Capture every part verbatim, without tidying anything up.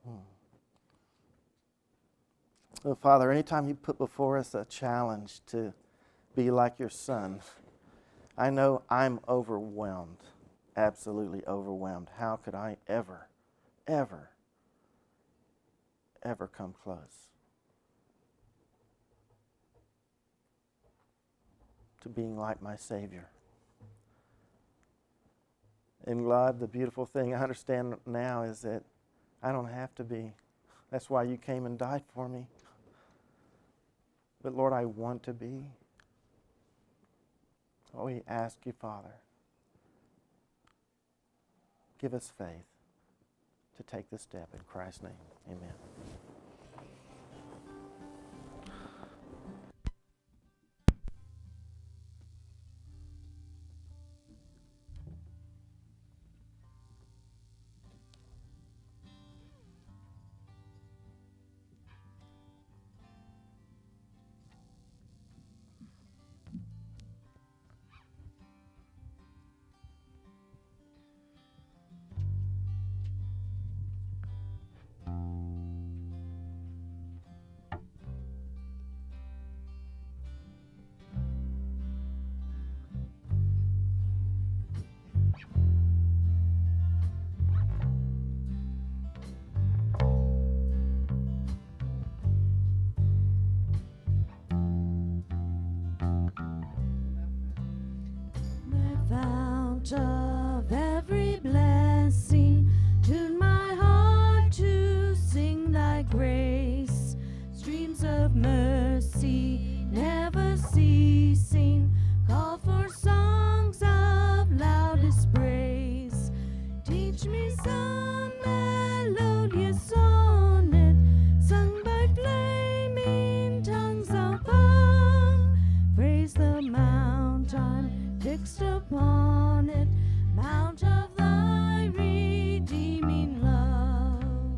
Oh, Father, anytime you put before us a challenge to be like your Son, I know I'm overwhelmed, absolutely overwhelmed. How could I ever, ever, ever come close to being like my Savior? And God, the beautiful thing I understand now is that I don't have to be. That's why you came and died for me. But Lord, I want to be. Oh, we ask you, Father, give us faith to take this step in Christ's name. Amen. Of every blessing, tune my heart to sing thy grace. Streams of mercy never ceasing, call for songs of loudest praise. Teach me some melodious sonnet sung by flaming tongues of fire. Praise the mount I'm fixed upon it, mount of thy redeeming love.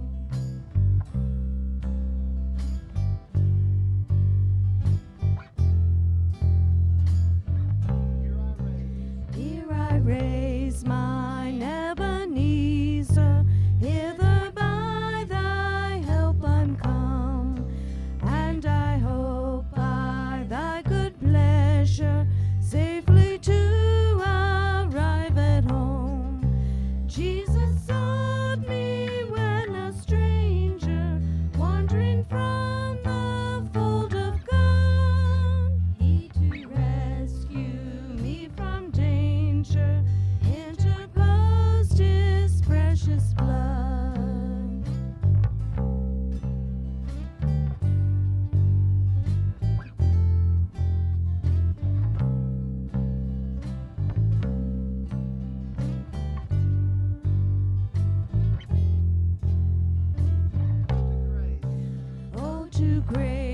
Here I raise mine Ebenezer, hither by thy help I'm come, and I hope by thy good pleasure safely to arrive at home. Jesus sought me when a stranger, wandering from the fold of God. He to rescue me from danger interposed his precious blood. Oh, to grace